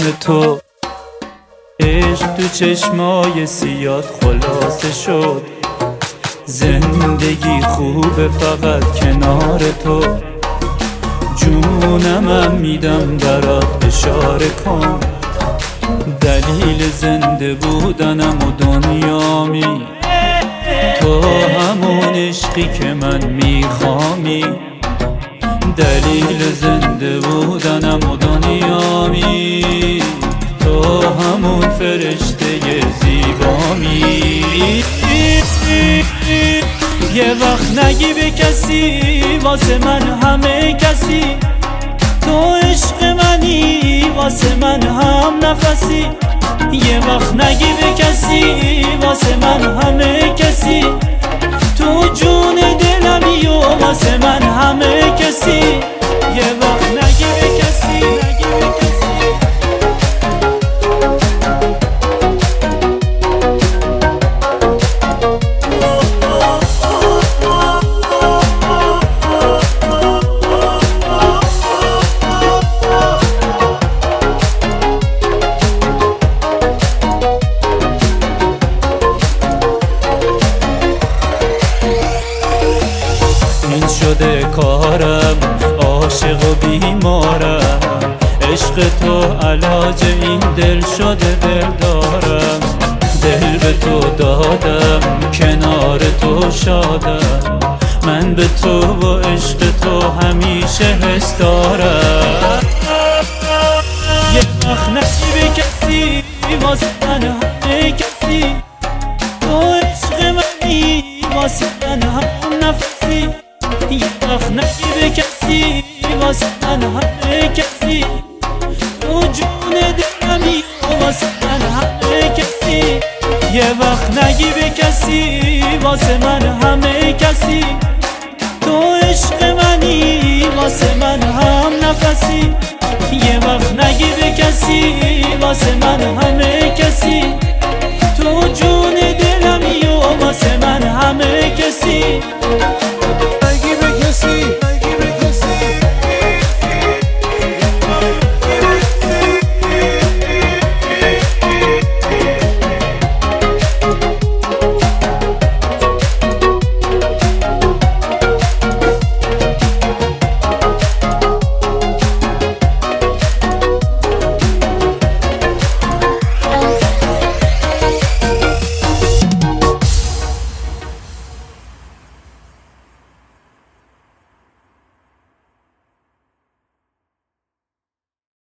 نام تو. عشق تو چشمای سیاد خلاصه شد، زندگی خوبه فقط کنار تو. جونمم میدم برات اشاره کن، دلیل زنده بودنم و دنیامی. تو همون عشقی که من میخوامی، دلیل زنده بودنم و دنیامی. تو همون فرشته زیبامی. یه وقت نگی به کسی واسه من همه کسی، تو عشق منی واسه من هم نفسی. یه وقت نگی به کسی واسه من همه کسی، تو جون دلمی و واسه من همه کسی. یه وقت نگی به کسی. این شده کارم، عاشق و بیمارم. عشق تو علاج این دل شده دل دارم. دل به تو دادم، کنار تو شادم. من به تو و عشق تو همیشه حس دارم. یه وقت نگی به کسی واسه من همه کسی، تو عشق منی واسه من هم نفسی. یه وقت نگی به کسی واسه من همه کسی، تو جون دلمی واسه من همه کسی. یه وقت نگی به کسی واسه من همه کسی، تو عشق منی واسه من هم نفسی. یه وقت نگی به کسی واسه من